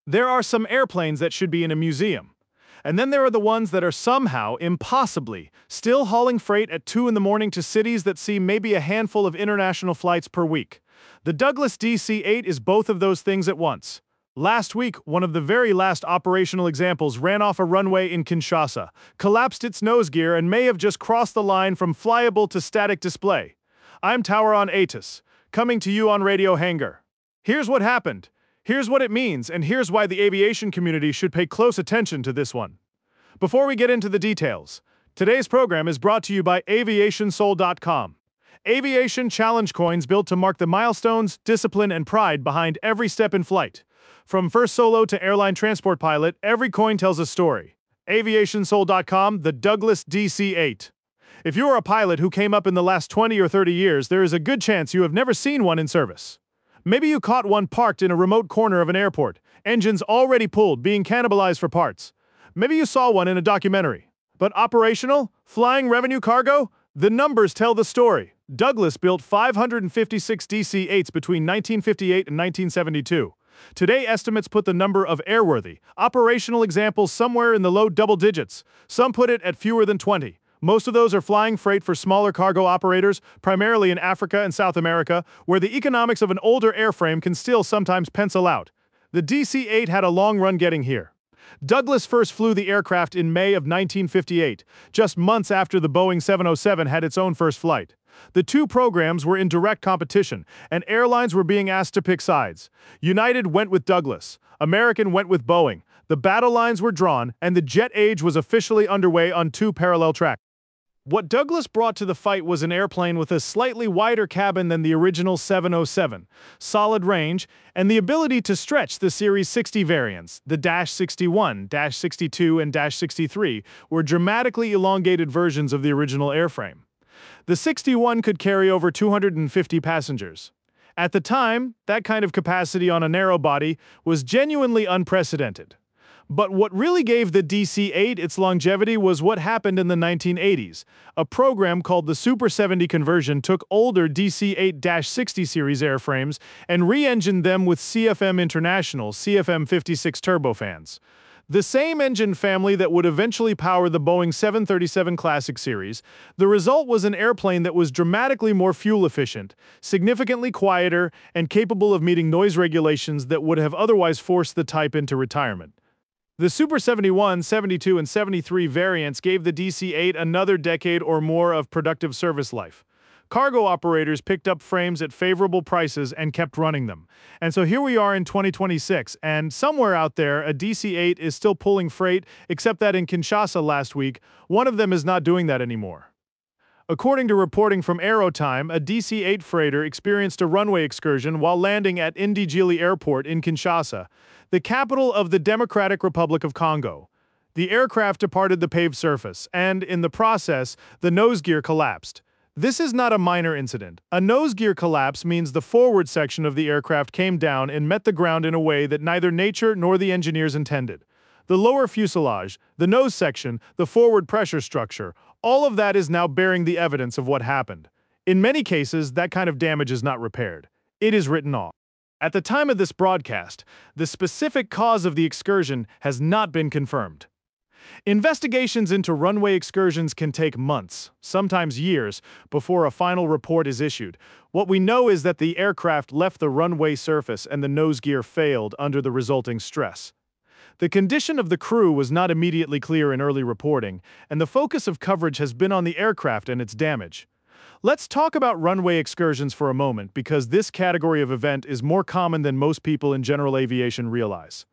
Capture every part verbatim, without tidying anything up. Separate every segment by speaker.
Speaker 1: There are some airplanes that should be in a museum. And then there are the ones that are somehow, impossibly, still hauling freight at two in the morning to cities that see maybe a handful of international flights per week. The Douglas D C eight is both of those things at once. Last week, one of the very last operational examples ran off a runway in Kinshasa, collapsed its nose gear, and may have just crossed the line from flyable to static display. I'm Tauron Atis, coming to you on Radio Hangar. Here's what happened. Here's what it means, and here's why the aviation community should pay close attention to this one. Before we get into the details, today's program is brought to you by aviation soul dot com. Aviation challenge coins built to mark the milestones, discipline, and pride behind every step in flight. From first solo to airline transport pilot, every coin tells a story. aviation soul dot com, the Douglas D C eight. If you are a pilot who came up in the last twenty or thirty years, there is a good chance you have never seen one in service. Maybe you caught one parked in a remote corner of an airport, engines already pulled, being cannibalized for parts. Maybe you saw one in a documentary. But operational? Flying revenue cargo? The numbers tell the story. Douglas built five hundred fifty-six D C eights between nineteen fifty-eight and nineteen seventy-two. Today, estimates put the number of airworthy, operational examples somewhere in the low double digits. Some put it at fewer than twenty. Most of those are flying freight for smaller cargo operators, primarily in Africa and South America, where the economics of an older airframe can still sometimes pencil out. The D C eight had a long run getting here. Douglas first flew the aircraft in May of nineteen fifty-eight, just months after the Boeing seven oh seven had its own first flight. The two programs were in direct competition, and airlines were being asked to pick sides. United went with Douglas. American went with Boeing. The battle lines were drawn, and the jet age was officially underway on two parallel tracks. What Douglas brought to the fight was an airplane with a slightly wider cabin than the original seven oh seven, solid range, and the ability to stretch the Series sixty variants. The Dash sixty-one, Dash sixty-two, and Dash sixty-three were dramatically elongated versions of the original airframe. The sixty-one could carry over two hundred fifty passengers. At the time, that kind of capacity on a narrow body was genuinely unprecedented. But what really gave the D C eight its longevity was what happened in the nineteen eighties. A program called the Super seventy conversion took older D C eight sixty series airframes and re-engined them with C F M International C F M fifty-six turbofans. The same engine family that would eventually power the Boeing seven thirty-seven Classic series. The result was an airplane that was dramatically more fuel efficient, significantly quieter, and capable of meeting noise regulations that would have otherwise forced the type into retirement. The Super seventy-one, seventy-two, and seventy-three variants gave the D C eight another decade or more of productive service life. Cargo operators picked up frames at favorable prices and kept running them. And so here we are in twenty twenty-six, and somewhere out there, a D C eight is still pulling freight, except that in Kinshasa last week, one of them is not doing that anymore. According to reporting from Aerotime, a D C eight freighter experienced a runway excursion while landing at Ndjili Airport in Kinshasa, the capital of the Democratic Republic of Congo. The aircraft departed the paved surface, and, in the process, the nose gear collapsed. This is not a minor incident. A nose gear collapse means the forward section of the aircraft came down and met the ground in a way that neither nature nor the engineers intended. The lower fuselage, the nose section, the forward pressure structure, all of that is now bearing the evidence of what happened. In many cases, that kind of damage is not repaired. It is written off. At the time of this broadcast, the specific cause of the excursion has not been confirmed. Investigations into runway excursions can take months, sometimes years, before a final report is issued. What we know is that the aircraft left the runway surface and the nose gear failed under the resulting stress. The condition of the crew was not immediately clear in early reporting, and the focus of coverage has been on the aircraft and its damage. Let's talk about runway excursions for a moment, because this category of event is more common than most people in general aviation realize.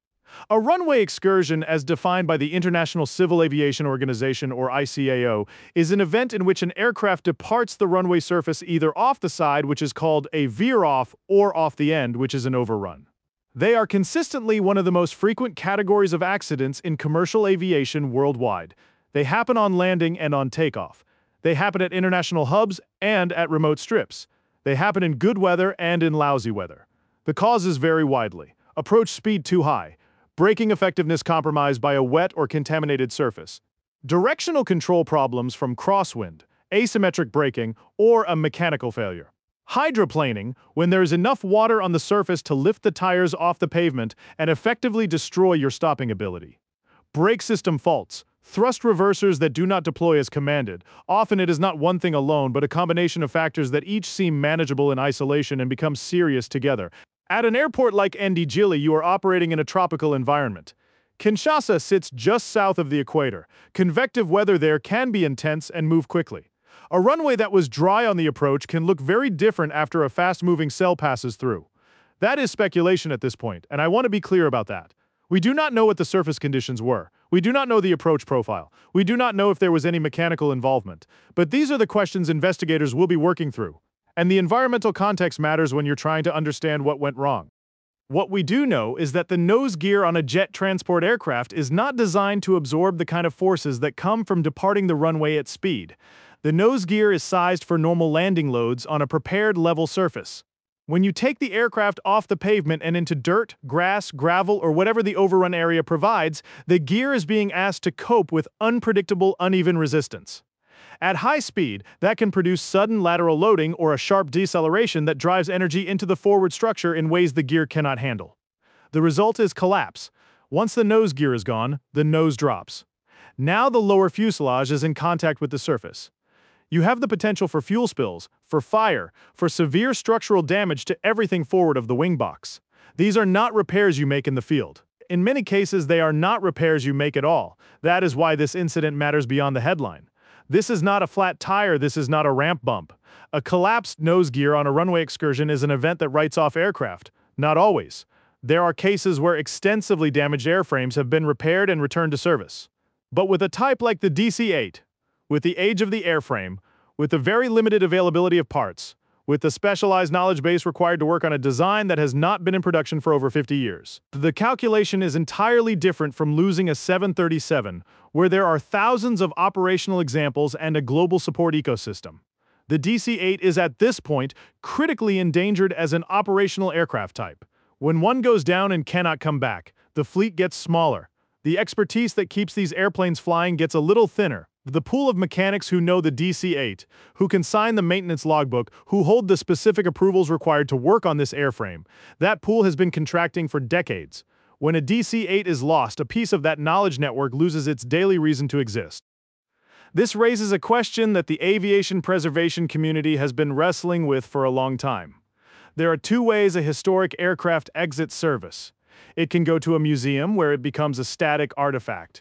Speaker 1: A runway excursion, as defined by the International Civil Aviation Organization, or I C A O, is an event in which an aircraft departs the runway surface either off the side, which is called a veer-off, or off the end, which is an overrun. They are consistently one of the most frequent categories of accidents in commercial aviation worldwide. They happen on landing and on takeoff. They happen at international hubs and at remote strips. They happen in good weather and in lousy weather. The causes vary widely. Approach speed too high. Braking effectiveness compromised by a wet or contaminated surface. Directional control problems from crosswind, asymmetric braking, or a mechanical failure. Hydroplaning, when there is enough water on the surface to lift the tires off the pavement and effectively destroy your stopping ability. Brake system faults, thrust reversers that do not deploy as commanded. Often it is not one thing alone, but a combination of factors that each seem manageable in isolation and become serious together. At an airport like Ndjili, you are operating in a tropical environment. Kinshasa sits just south of the equator. Convective weather there can be intense and move quickly. A runway that was dry on the approach can look very different after a fast-moving cell passes through. That is speculation at this point, and I want to be clear about that. We do not know what the surface conditions were. We do not know the approach profile. We do not know if there was any mechanical involvement. But these are the questions investigators will be working through. And the environmental context matters when you're trying to understand what went wrong. What we do know is that the nose gear on a jet transport aircraft is not designed to absorb the kind of forces that come from departing the runway at speed. The nose gear is sized for normal landing loads on a prepared level surface. When you take the aircraft off the pavement and into dirt, grass, gravel, or whatever the overrun area provides, the gear is being asked to cope with unpredictable, uneven resistance. At high speed, that can produce sudden lateral loading or a sharp deceleration that drives energy into the forward structure in ways the gear cannot handle. The result is collapse. Once the nose gear is gone, the nose drops. Now the lower fuselage is in contact with the surface. You have the potential for fuel spills, for fire, for severe structural damage to everything forward of the wing box. These are not repairs you make in the field. In many cases, they are not repairs you make at all. That is why this incident matters beyond the headline. This is not a flat tire, this is not a ramp bump. A collapsed nose gear on a runway excursion is an event that writes off aircraft. Not always. There are cases where extensively damaged airframes have been repaired and returned to service. But with a type like the D C eight, with the age of the airframe, with the very limited availability of parts, with the specialized knowledge base required to work on a design that has not been in production for over fifty years. The calculation is entirely different from losing a seven thirty-seven, where there are thousands of operational examples and a global support ecosystem. The D C eight is at this point critically endangered as an operational aircraft type. When one goes down and cannot come back, the fleet gets smaller. The expertise that keeps these airplanes flying gets a little thinner. The pool of mechanics who know the D C eight, who can sign the maintenance logbook, who hold the specific approvals required to work on this airframe, that pool has been contracting for decades. When a D C eight is lost, a piece of that knowledge network loses its daily reason to exist. This raises a question that the aviation preservation community has been wrestling with for a long time. There are two ways a historic aircraft exits service. It can go to a museum where it becomes a static artifact.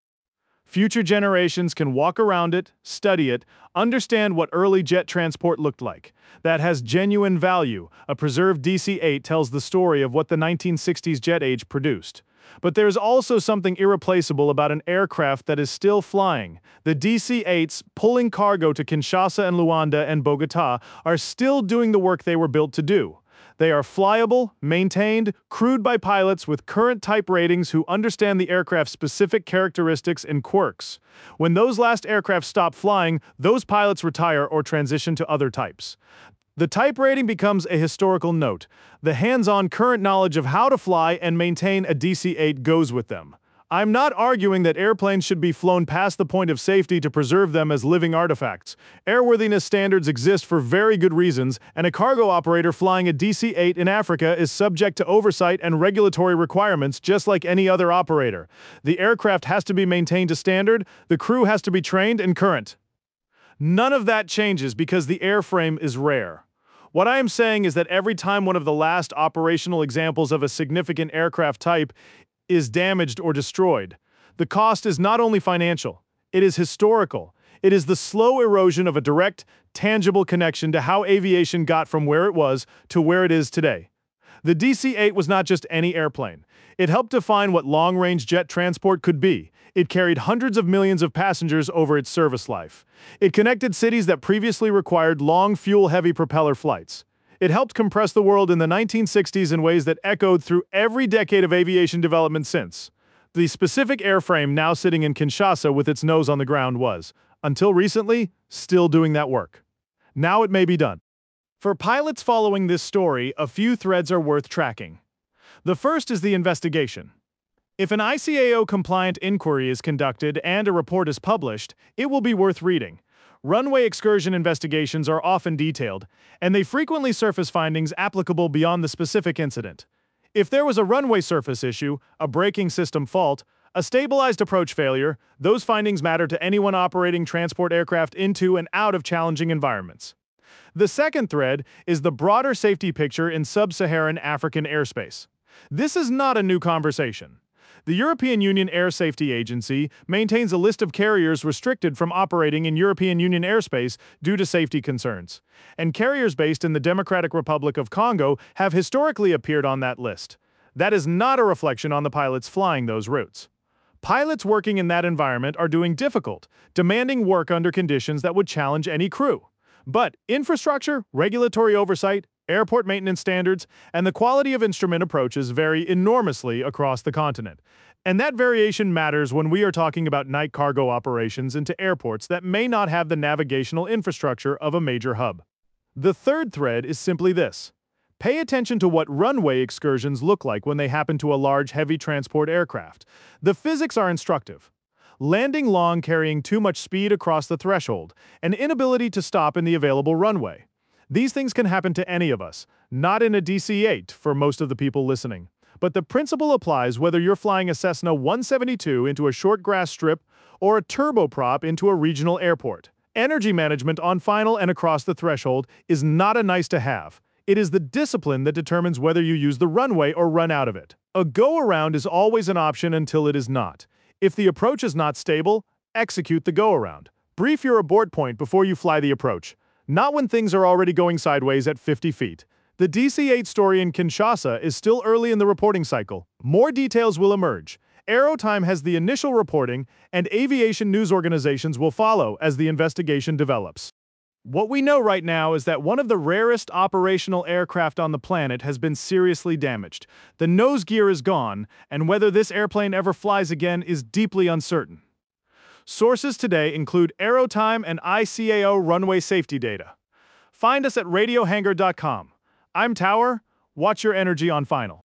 Speaker 1: Future generations can walk around it, study it, understand what early jet transport looked like. That has genuine value. A preserved D C eight tells the story of what the nineteen sixties jet age produced. But there's also something irreplaceable about an aircraft that is still flying. The D C eights, pulling cargo to Kinshasa and Luanda and Bogotá, are still doing the work they were built to do. They are flyable, maintained, crewed by pilots with current type ratings who understand the aircraft's specific characteristics and quirks. When those last aircraft stop flying, those pilots retire or transition to other types. The type rating becomes a historical note. The hands-on current knowledge of how to fly and maintain a D C eight goes with them. I'm not arguing that airplanes should be flown past the point of safety to preserve them as living artifacts. Airworthiness standards exist for very good reasons, and a cargo operator flying a D C eight in Africa is subject to oversight and regulatory requirements just like any other operator. The aircraft has to be maintained to standard, the crew has to be trained and current. None of that changes because the airframe is rare. What I am saying is that every time one of the last operational examples of a significant aircraft type is damaged or destroyed, the cost is not only financial, it is historical. It is the slow erosion of a direct, tangible connection to how aviation got from where it was to where it is today. The D C eight was not just any airplane. It helped define what long-range jet transport could be. It carried hundreds of millions of passengers over its service life. It connected cities that previously required long, fuel-heavy propeller flights. It helped compress the world in the nineteen sixties in ways that echoed through every decade of aviation development since. The specific airframe now sitting in Kinshasa with its nose on the ground was, until recently, still doing that work. Now it may be done. For pilots following this story, a few threads are worth tracking. The first is the investigation. If an I C A O-compliant inquiry is conducted and a report is published, it will be worth reading. Runway excursion investigations are often detailed, and they frequently surface findings applicable beyond the specific incident. If there was a runway surface issue, a braking system fault, a stabilized approach failure, those findings matter to anyone operating transport aircraft into and out of challenging environments. The second thread is the broader safety picture in sub-Saharan African airspace. This is not a new conversation. The European Union Air Safety Agency maintains a list of carriers restricted from operating in European Union airspace due to safety concerns, and carriers based in the Democratic Republic of Congo have historically appeared on that list. That is not a reflection on the pilots flying those routes. Pilots working in that environment are doing difficult, demanding work under conditions that would challenge any crew. But infrastructure, regulatory oversight, airport maintenance standards, and the quality of instrument approaches vary enormously across the continent. And that variation matters when we are talking about night cargo operations into airports that may not have the navigational infrastructure of a major hub. The third thread is simply this. Pay attention to what runway excursions look like when they happen to a large heavy transport aircraft. The physics are instructive. Landing long carrying too much speed across the threshold, an inability to stop in the available runway. These things can happen to any of us, not in a D C eight for most of the people listening. But the principle applies whether you're flying a Cessna one seventy-two into a short grass strip or a turboprop into a regional airport. Energy management on final and across the threshold is not a nice to have. It is the discipline that determines whether you use the runway or run out of it. A go-around is always an option until it is not. If the approach is not stable, execute the go-around. Brief your abort point before you fly the approach. Not when things are already going sideways at fifty feet. The D C eight story in Kinshasa is still early in the reporting cycle. More details will emerge. Aerotime has the initial reporting, and aviation news organizations will follow as the investigation develops. What we know right now is that one of the rarest operational aircraft on the planet has been seriously damaged. The nose gear is gone, and whether this airplane ever flies again is deeply uncertain. Sources today include Aerotime and I C A O runway safety data. Find us at radio hangar dot com. I'm Tower. Watch your energy on Final.